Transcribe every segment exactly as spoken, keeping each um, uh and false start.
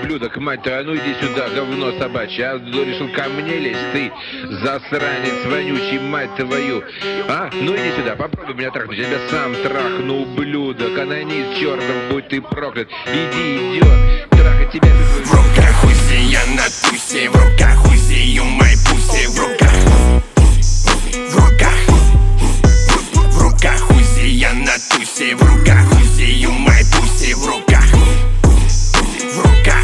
ублюдок, мать твою, а ну иди сюда, говно собачье. А решил ко мне лезть, ты засранец вонючий, мать твою. А, ну иди сюда, попробуй меня трахнуть, я тебя сам трахну, ублюдок. Анонист чертов, будь ты проклят. Иди, идет, трахать тебя. В руках Узи, я на тусе, в руках Узи, you my pussy, в руках, в руках, в руках Узи, я на тусе, в руках Узи, you my pussy, в руках, в руках.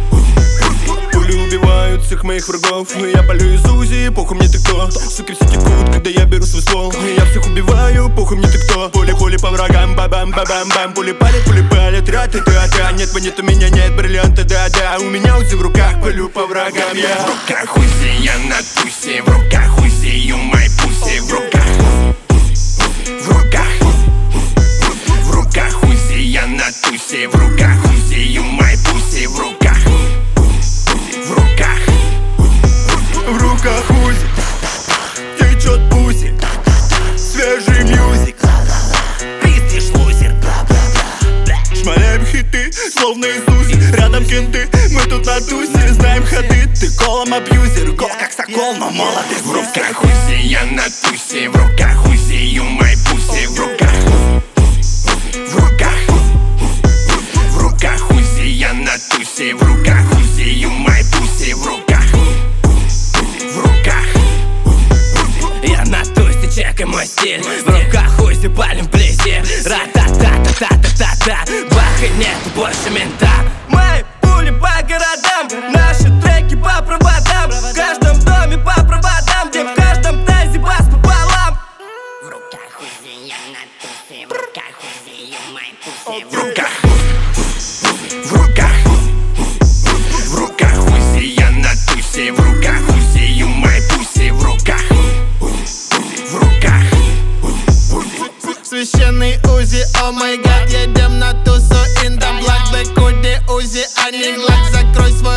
Пули убивают всех моих врагов, но я полю из Узи, похуй мне ты кто. Суки все текут, когда я беру свой ствол. Я всех убиваю, похуй мне ты кто. Пули-пули по врагам, бабам-бабам-бам. Пули палят, пули палят, ра-ты-та-та. Нет монет, у меня нет бриллианта, да-да. У меня Узи в руках, полю по врагам я. В руках Узи, я на тусе, в руках Узи, you my pussy, в руках, в руках, в руках Узи, я на тусе, в руках Узи, you my pussy, в руках, в руках, В руках Узи, течет пуси, свежий мьюзик, пиздишь лузер. шмаляем хиты, словно Иисусе. Рядом кенты, мы тут на тусе, знаем ходы. Ты колом абьюзер, гол как сокол, но молодец. В руках Узи, я на тусе, в руках Узи, you my pussy, в руках, в руках, в руках Узи, я на тусе, в руках Узи, you my pussy, в руках, в руках. Я на тусе, чекай мой стиль. В руках Узи, палим вблизи. Ра-та-та-та-та-та-та-та. Бах и нет больше мента. Мои пули по городам, наши треки по проводам. В каждом доме по проводам, где в каждом тазе бас пополам. В руках Узи, я на тусе, в руках Узи, you my pussy, В руках, в руках, в руках Узи, я на тусе, в руках Узи, you my pussy, в руках, в руках. Священный Узи, о май гад, едем на тусу in the block. Black Uzi, Узи, а не глак, закрой свой